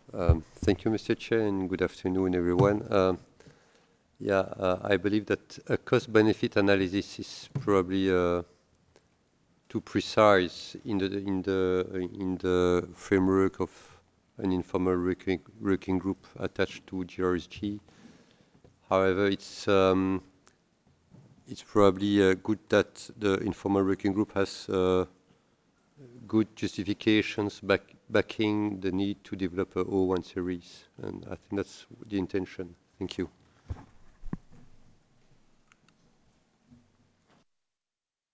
Thank you, Mr. Chair, and good afternoon, everyone. I believe that a cost-benefit analysis is probably too precise in the framework of an informal working group attached to GRSG. However, it's probably good that the informal working group has good justifications backing the need to develop a O1 series, and I think that's the intention. Thank you.